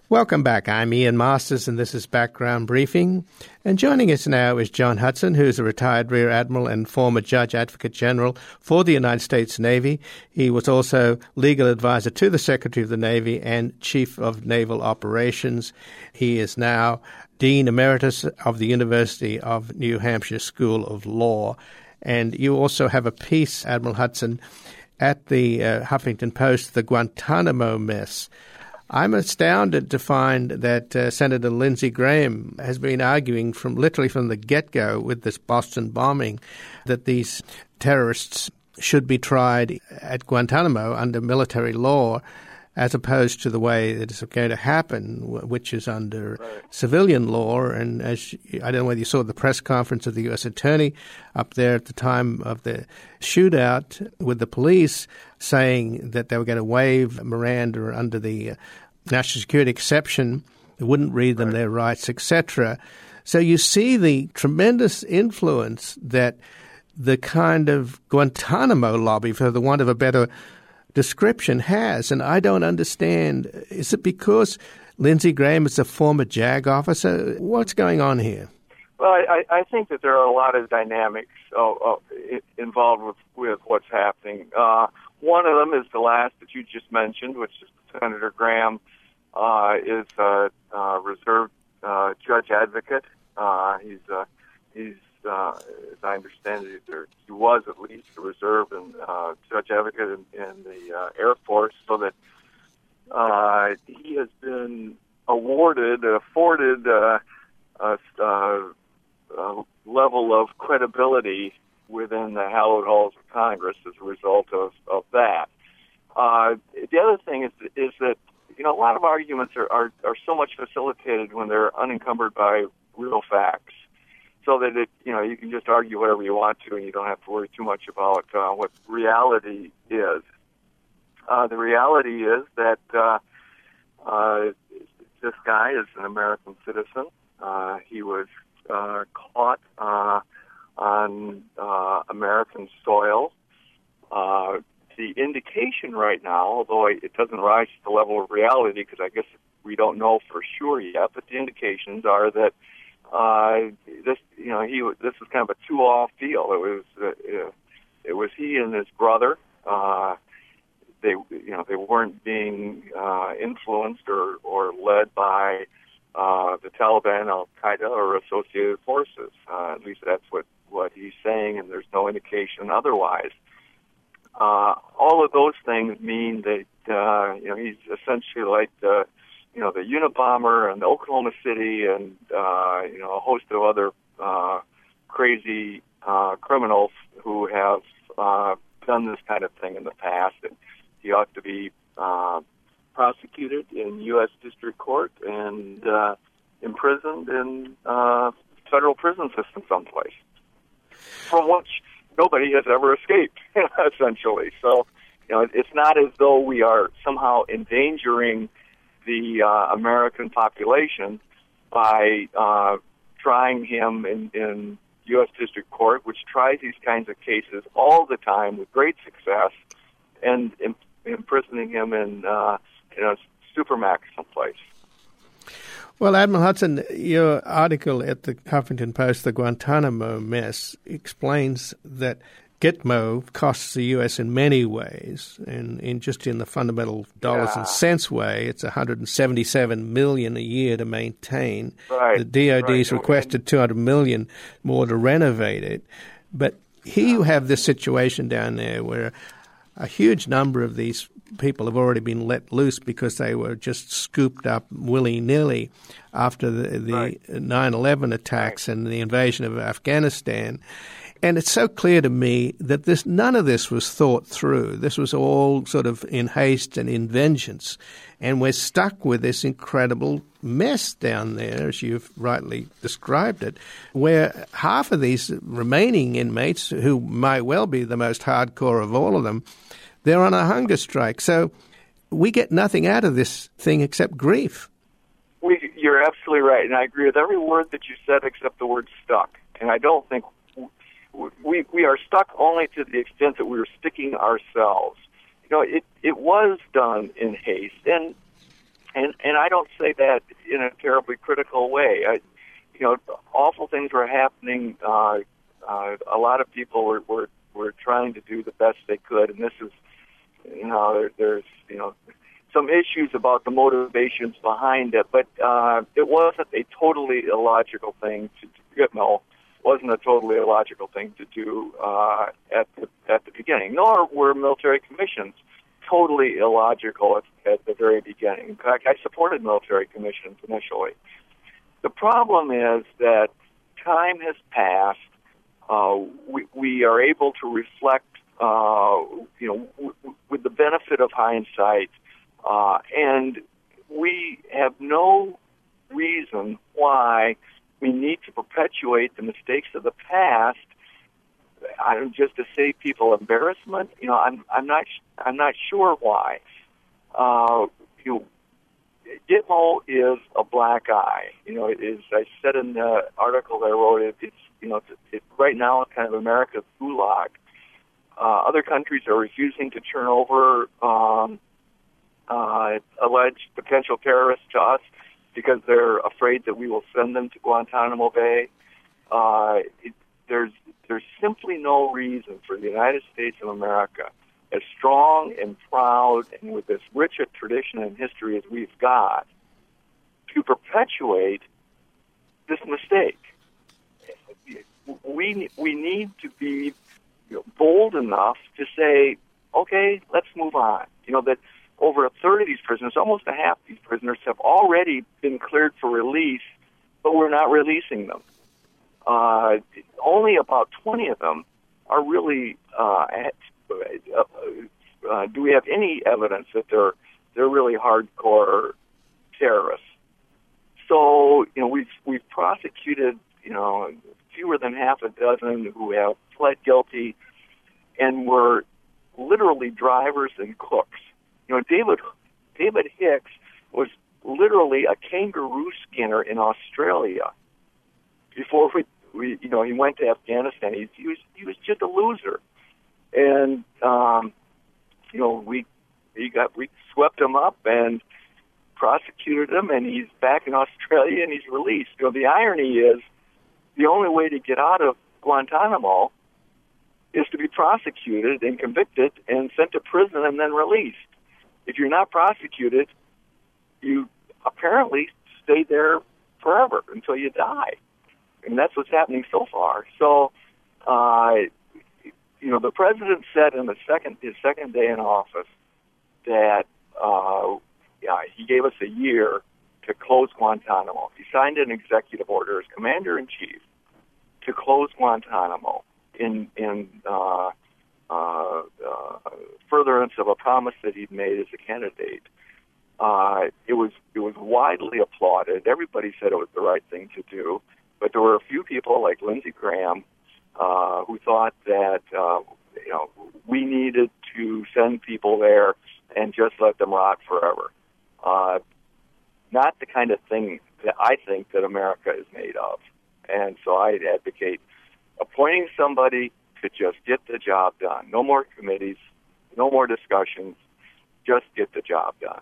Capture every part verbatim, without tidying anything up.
Welcome back. I'm Ian Masters, and this is Background Briefing. And joining us now is John Hudson, who's a retired Rear Admiral and former Judge Advocate General for the United States Navy. He was also legal advisor to the Secretary of the Navy and Chief of Naval Operations. He is now Dean Emeritus of the University of New Hampshire School of Law. And you also have a piece, Admiral Hudson, at the uh, Huffington Post, The Guantanamo Mess. I'm astounded to find that uh, Senator Lindsey Graham has been arguing from literally from the get-go with this Boston bombing that these terrorists should be tried at Guantanamo under military law as opposed to the way that it's going to happen, which is under right. civilian law. And as I don't know whether you saw the press conference of the U S attorney up there at the time of the shootout with the police saying that they were going to waive Miranda under the national security exception. They wouldn't read them right. their rights, et cetera. So you see the tremendous influence that the kind of Guantanamo lobby, for the want of a better description, has. And I don't understand. Is it because Lindsey Graham is a former JAG officer? What's going on here? Well, I, I think that there are a lot of dynamics uh, uh, involved with, with what's happening. Uh, one of them is the last that you just mentioned, which is Senator Graham uh, is a, a reserved uh, judge advocate. Uh, he's uh, he's uh, as I understand it, there, he was at least a reserve and uh, judge advocate in, in the uh, Air Force, so that uh, he has been awarded, afforded uh, a, a, a level of credibility within the hallowed halls of Congress as a result of, of that. Uh, the other thing is is that, you know, a lot of arguments are, are, are so much facilitated when they're unencumbered by real facts, so that it, you know, you can just argue whatever you want to and you don't have to worry too much about uh, what reality is. Uh, the reality is that uh, uh, this guy is an American citizen. Uh, he was uh, caught uh, on uh, American soil. Uh, the indication right now, although it doesn't rise to the level of reality, because I guess we don't know for sure yet, but the indications are that uh, this, you know, he this was kind of a two-off deal. It was uh, it was he and his brother. Uh, they, you know, they weren't being uh, influenced or, or led by uh, the Taliban, Al Qaeda, or associated forces. Uh, at least that's what, what he's saying, and there's no indication otherwise. Uh, all of those things mean that uh, you know, he's essentially like the, you know, the Unabomber and Oklahoma City and uh, you know, a host of other uh, crazy uh, criminals who have uh, done this kind of thing in the past. And he ought to be uh, prosecuted in U S District Court and uh, imprisoned in uh, federal prison system someplace, from which nobody has ever escaped, essentially. So, you know, it's not as though we are somehow endangering the uh, American population by uh, trying him in, in U S District Court, which tries these kinds of cases all the time with great success, and im- imprisoning him in, uh, in a supermax someplace. Well, Admiral Hudson, your article at the Huffington Post, The Guantanamo Mess, explains that Gitmo costs the U S in many ways, and in just in the fundamental dollars yeah. and cents way, it's one hundred seventy-seven million dollars a year to maintain. Right. The D O D's right. requested two hundred million dollars more to renovate it. But here you have this situation down there where a huge number of these people have already been let loose because they were just scooped up willy-nilly after the, the right. nine eleven attacks right. and the invasion of Afghanistan. And it's so clear to me that this none of this was thought through. This was all sort of in haste and in vengeance. And we're stuck with this incredible mess down there, as you've rightly described it, where half of these remaining inmates, who might well be the most hardcore of all of them, they're on a hunger strike. So we get nothing out of this thing except grief. We, you're absolutely right, and I agree with every word that you said except the word stuck. And I don't think we we are stuck only to the extent that we were sticking ourselves. You know, it, it was done in haste, and and and I don't say that in a terribly critical way. I, you know, awful things were happening. Uh, uh, a lot of people were, were were trying to do the best they could, and this is, you know, there, there's you know some issues about the motivations behind it, but uh, it wasn't a totally illogical thing to do. No, wasn't a totally illogical thing to do uh, at the at the beginning. Nor were military commissions totally illogical at, at the very beginning. In fact, I supported military commissions initially. The problem is that time has passed. Uh, we, we are able to reflect, uh, you know, w- w- with the benefit of hindsight, uh, and we have no reason why we need to perpetuate the mistakes of the past. I don't just to save people embarrassment. You know, I'm I'm not I'm not sure why. Uh, you know, Gitmo is a black eye. You know, it is. I said in the article that I wrote, it, it's you know, it's, it, right now it's kind of America's gulag. Uh, other countries are refusing to turn over um, uh, alleged potential terrorists to us because they're afraid that we will send them to Guantanamo Bay. Uh, it, there's there's simply no reason for the United States of America, as strong and proud and with as rich a tradition and history as we've got, to perpetuate this mistake. We we need to be you know, bold enough to say, okay, let's move on. You know, that over a third of these prisoners, almost a half of these prisoners, have already been cleared for release, but we're not releasing them. Uh, only about twenty of them are really uh, at, uh, uh, do we have any evidence that they're they're really hardcore terrorists? So you know we've we've prosecuted you know fewer than half a dozen who have pled guilty, and were literally drivers and cooks. You know David David Hicks was literally a kangaroo skinner in Australia before we. We, you know, he went to Afghanistan. He, he was he was just a loser, and um, you know, we he got we swept him up and prosecuted him, and he's back in Australia and he's released. You know, the irony is, the only way to get out of Guantanamo is to be prosecuted and convicted and sent to prison and then released. If you're not prosecuted, you apparently stay there forever until you die. And that's what's happening so far. So, uh, you know, the president said in the second his second day in office that uh, yeah, he gave us a year to close Guantanamo. He signed an executive order as commander-in-chief to close Guantanamo in in uh, uh, uh, furtherance of a promise that he'd made as a candidate. Uh, it was it was widely applauded. Everybody said it was the right thing to do. But there were a few people like Lindsey Graham uh, who thought that uh, you know we needed to send people there and just let them rot forever. Uh, not the kind of thing that I think that America is made of. And so I advocate appointing somebody to just get the job done. No more committees, no more discussions, just get the job done.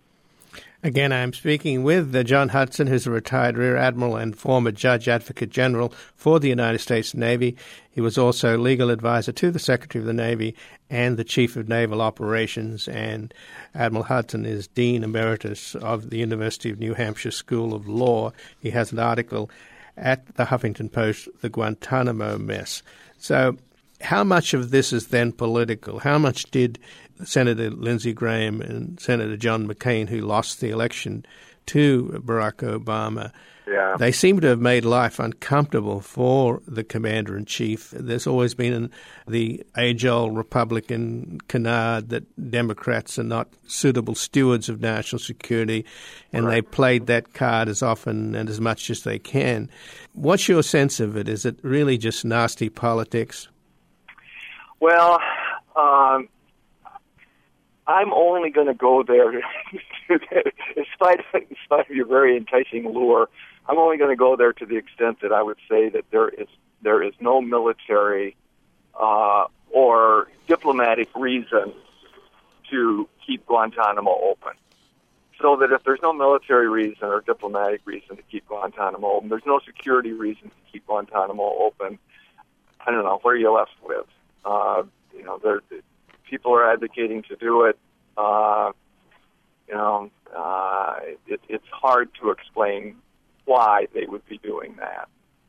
Again, I'm speaking with uh, John Hudson, who's a retired Rear Admiral and former Judge Advocate General for the United States Navy. He was also legal advisor to the Secretary of the Navy and the Chief of Naval Operations. And Admiral Hudson is Dean Emeritus of the University of New Hampshire School of Law. He has an article at the Huffington Post, The Guantanamo Mess. So how much of this is then political? How much did Senator Lindsey Graham and Senator John McCain, who lost the election to Barack Obama, yeah. they seem to have made life uncomfortable for the commander-in-chief. There's always been an, the age-old Republican canard that Democrats are not suitable stewards of national security, and right. they played that card as often and as much as they can. What's your sense of it? Is it really just nasty politics? Well, um, I'm only going to go there, in spite of, in spite of your very enticing lure. I'm only going to go there to the extent that I would say that there is there is no military uh, or diplomatic reason to keep Guantanamo open. so that if there's no military reason or diplomatic reason to keep Guantanamo open, there's no security reason to keep Guantanamo open, I don't know, what are you left with? Uh, you know, there, people are advocating to do it. Uh, you know, uh, it, it's hard to explain why they would be doing that.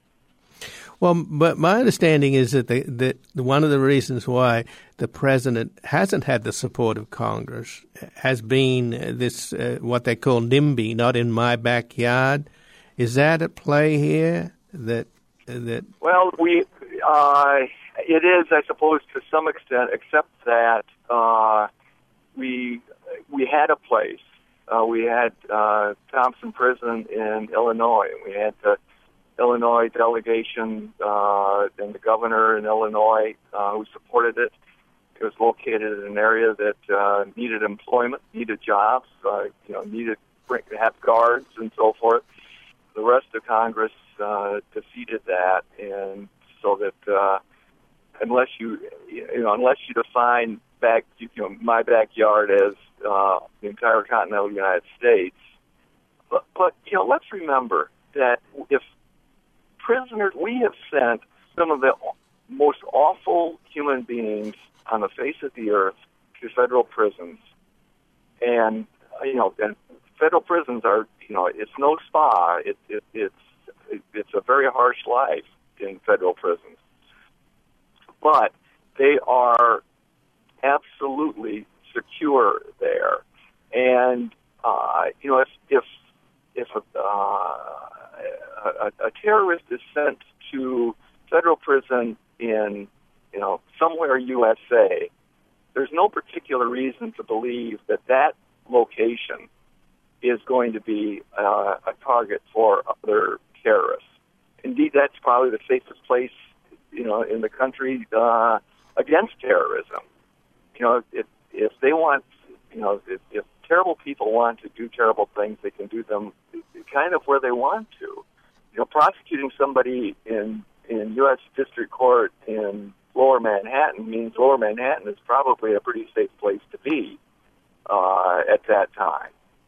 Well, but my understanding is that, the, that one of the reasons why the president hasn't had the support of Congress has been this, uh, what they call NIMBY, not in my backyard. Is that at play here? That that Well, we uh, it is, I suppose, to some extent, except that uh, we we had a place. Uh, we had uh, Thompson Prison in Illinois. We had the Illinois delegation uh, and the governor in Illinois uh, who supported it. It was located in an area that uh, needed employment, needed jobs, uh, you know, needed to have guards and so forth. The rest of Congress uh, defeated that, and so that uh, unless you, you know, unless you define back, you know, my backyard as uh, the entire continental United States, but, but you know, let's remember that if prisoners, we have sent some of the most awful human beings on the face of the earth to federal prisons, and you know, and federal prisons are, you know, it's no spa. It, it, it's it, it's a very harsh life in federal prisons, but they are absolutely secure there. And uh, you know, if if if a, uh, a, a terrorist is sent to federal prison in, you know, somewhere U S A, there's no particular reason to believe that that location is going to be uh, a target for other terrorists. Indeed, that's probably the safest place, you know, in the country uh, against terrorism. You know, if if they want, you know, if, if terrible people want to do terrible things, they can do them kind of where they want to. You know, prosecuting somebody in in U S District Court in Lower Manhattan means Lower Manhattan is probably a pretty safe place to be uh, at that time.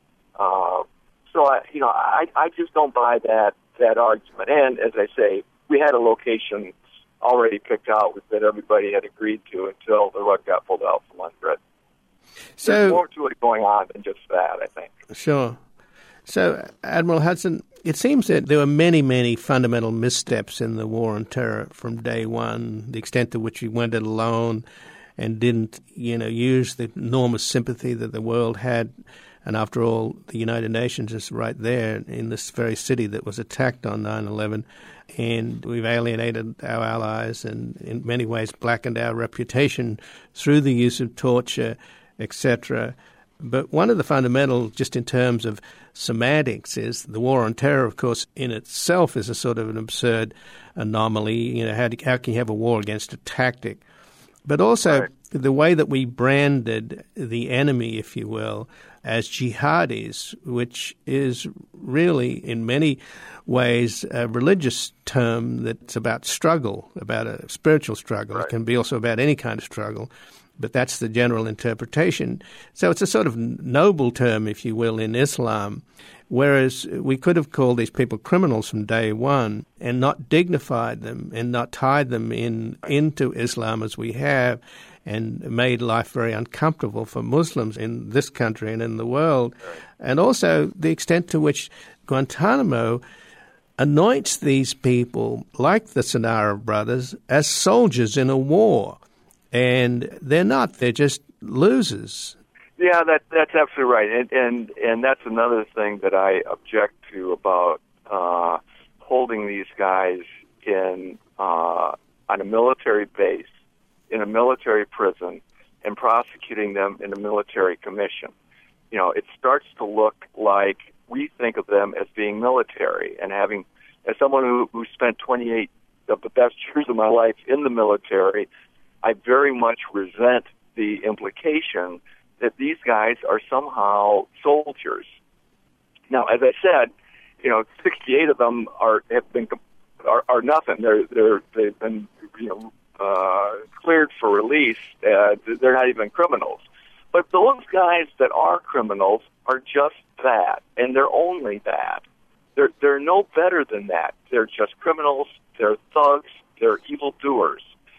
Uh, so, I, you know, I, I just don't buy that, that argument. And, as I say, we had a location already picked out that everybody had agreed to until the rug got pulled out from under it. So, there's more to it going on than just that, I think. Sure. So, Admiral Hudson, it seems that there were many, many fundamental missteps in the war on terror from day one, the extent to which we went it alone and didn't, you know, use the enormous sympathy that the world had. And after all, the United Nations is right there in this very city that was attacked on nine eleven. And we've alienated our allies and in many ways blackened our reputation through the use of torture, et cetera. But one of the fundamental, just in terms of semantics, is the war on terror, of course, in itself is a sort of an absurd anomaly. You know, how, do, how can you have a war against a tactic? But also right. the way that we branded the enemy, if you will, as jihadis, which is really, in many ways, a religious term that's about struggle, about a spiritual struggle. Right. It can be also about any kind of struggle, but that's the general interpretation. So it's a sort of noble term, if you will, in Islam, whereas we could have called these people criminals from day one and not dignified them and not tied them in into Islam as we have, and made life very uncomfortable for Muslims in this country and in the world. And also the extent to which Guantanamo anoints these people, like the Sanara brothers, as soldiers in a war. And they're not. They're just losers. Yeah, that that's absolutely right. And and, and that's another thing that I object to about uh, holding these guys in uh, on a military base, in a military prison, and prosecuting them in a military commission. You know, it starts to look like we think of them as being military, and having, as someone who, who spent twenty-eight of the best years of my life in the military, I very much resent the implication that these guys are somehow soldiers. Now, as I said, you know, sixty-eight of them are have been are, are nothing. They're they're they've been you know uh, cleared for release. Uh, they're not even criminals. But those guys that are criminals are just that, and they're only that. They're, they're no better than that. They're just criminals, they're thugs, they're evildoers.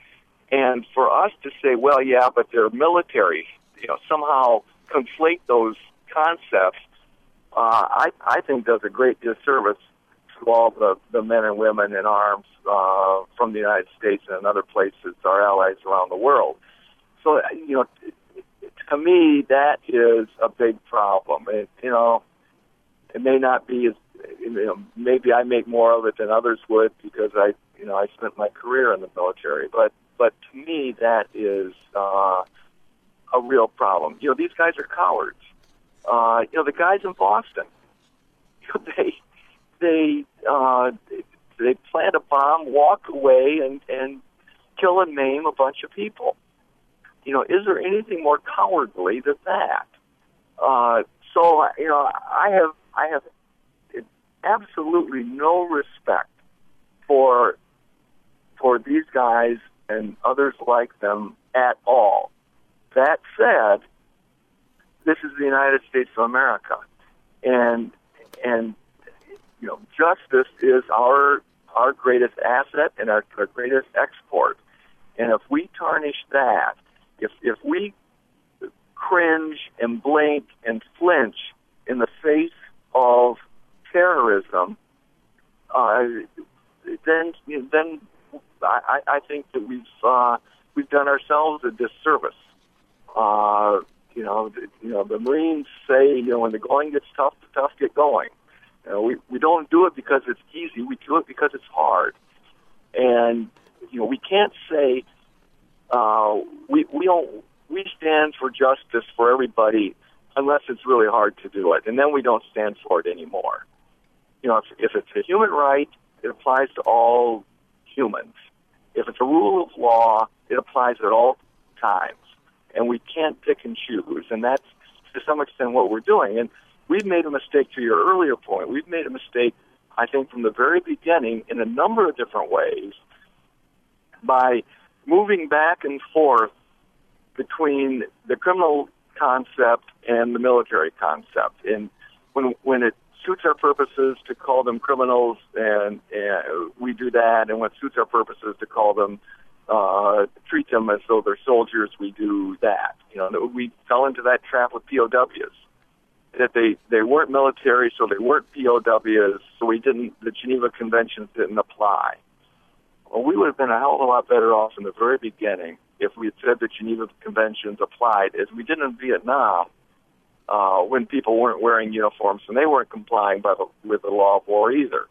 And for us to say, well, yeah, but they're military, you know, somehow conflate those concepts, uh, I, I think does a great disservice to all the, the men and women in arms uh, from the United States and other places, our allies around the world. So, you know, to me, that is a big problem. It, you know, it may not be as, you know, maybe I make more of it than others would because I, you know, I spent my career in the military. But, but to me, that is uh, a real problem. You know, these guys are cowards. Uh, you know, the guys in Boston, they, they, uh, they plant a bomb, walk away, and, and kill and maim a bunch of people. You know, is there anything more cowardly than that? Uh, so, you know, I have I have absolutely no respect for for these guys and others like them at all. That said, this is the United States of America, and and you know, justice is our our greatest asset and our, our greatest export. And if we tarnish that, If if we cringe and blink and flinch in the face of terrorism, uh, then then I, I think that we've uh, we've done ourselves a disservice. Uh, you know, the, you know, the Marines say, you know, when the going gets tough, the tough get going. You know, we we don't do it because it's easy. We do it because it's hard. And you know, we can't say. Uh, we we don't we stand for justice for everybody unless it's really hard to do it, and then we don't stand for it anymore. You know, if, if it's a human right, it applies to all humans. If it's a rule of law, it applies at all times, and we can't pick and choose. And that's to some extent what we're doing. And we've made a mistake. To your earlier point, we've made a mistake, I think, from the very beginning in a number of different ways by moving back and forth between the criminal concept and the military concept. And when when it suits our purposes to call them criminals, and, and we do that, and when it suits our purposes to call them, uh, treat them as though they're soldiers, we do that. You know, we fell into that trap with P O Ws, that they, they weren't military, so they weren't P O Ws, so we didn't, the Geneva Conventions didn't apply. Well, we would have been a hell of a lot better off in the very beginning if we had said the Geneva Conventions applied, as we did in Vietnam, uh, when people weren't wearing uniforms and they weren't complying by the, with the law of war either.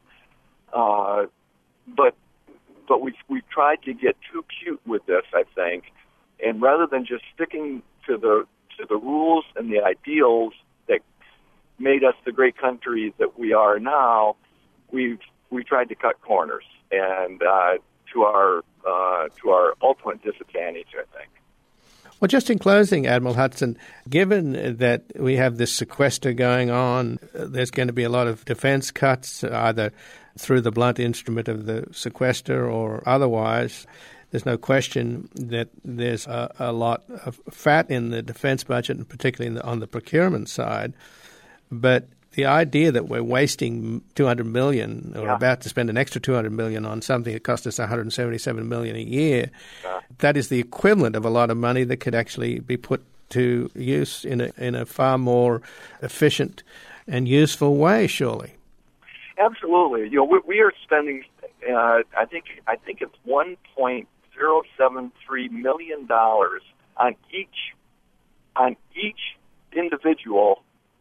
Uh, but but we we tried to get too cute with this, I think, and rather than just sticking to the to the rules and the ideals that made us the great country that we are now, we've we tried to cut corners. And uh, to our uh, to our ultimate disadvantage, I think. Well, just in closing, Admiral Hudson, given that we have this sequester going on, there's going to be a lot of defense cuts, either through the blunt instrument of the sequester or otherwise. There's no question that there's a, a lot of fat in the defense budget, and particularly in the, on the procurement side. But the idea that we're wasting two hundred million dollars or yeah. about to spend an extra two hundred million dollars on something that cost us one hundred seventy-seven million dollars a year, yeah. that is the equivalent of a lot of money that could actually be put to use in a, in a far more efficient and useful way, surely. Absolutely. You know, we, we are spending, uh, I think, I think it's one point zero seven three million dollars on each on each individual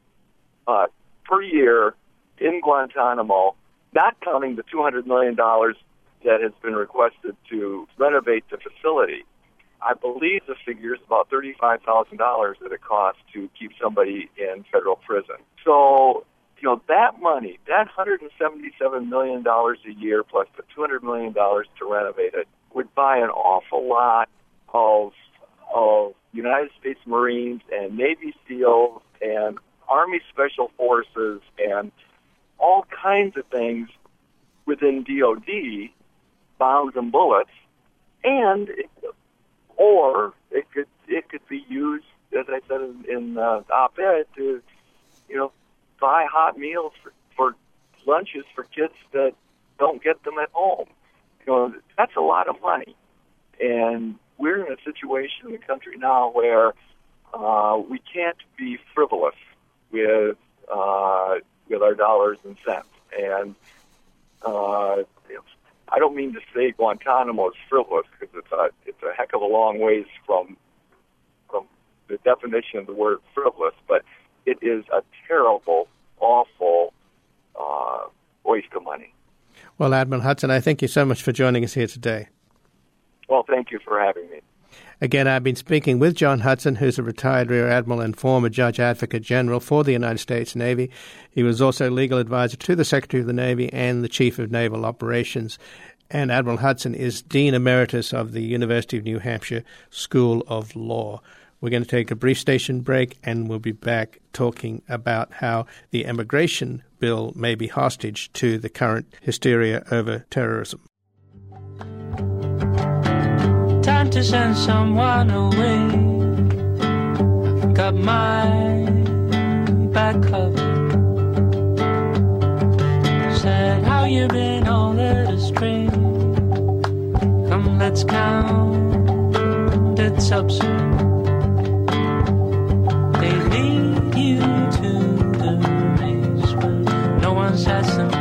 uh, per year in Guantanamo, not counting the two hundred million dollars that has been requested to renovate the facility. I believe the figure is about thirty-five thousand dollars that it costs to keep somebody in federal prison. So, you know, that money, that one hundred seventy-seven million dollars a year plus the two hundred million dollars to renovate it, would buy an awful lot of, of United States Marines and Navy SEALs and Army Special Forces and all kinds of things within D O D, bombs and bullets, and it, or it could it could be used, as I said in, in uh, the op-ed, to you know buy hot meals for, for lunches for kids that don't get them at home. You know, that's a lot of money. And we're in a situation in the country now where uh, we can't be frivolous with uh, with our dollars and cents. And uh, I don't mean to say Guantanamo is frivolous, because it's a it's a heck of a long ways from from the definition of the word frivolous, but it is a terrible, awful uh, waste of money. Well, Admiral Hudson, I thank you so much for joining us here today. Well, thank you for having me. Again, I've been speaking with John Hudson, who's a retired Rear Admiral and former Judge Advocate General for the United States Navy. He was also legal advisor to the Secretary of the Navy and the Chief of Naval Operations. And Admiral Hudson is Dean Emeritus of the University of New Hampshire School of Law. We're going to take a brief station break, and we'll be back talking about how the immigration bill may be hostage to the current hysteria over terrorism. Time to send someone away. I've got my back covered. Said, how you been all led astray? Come, let's count it substance. They lead you to the race, but no one sets them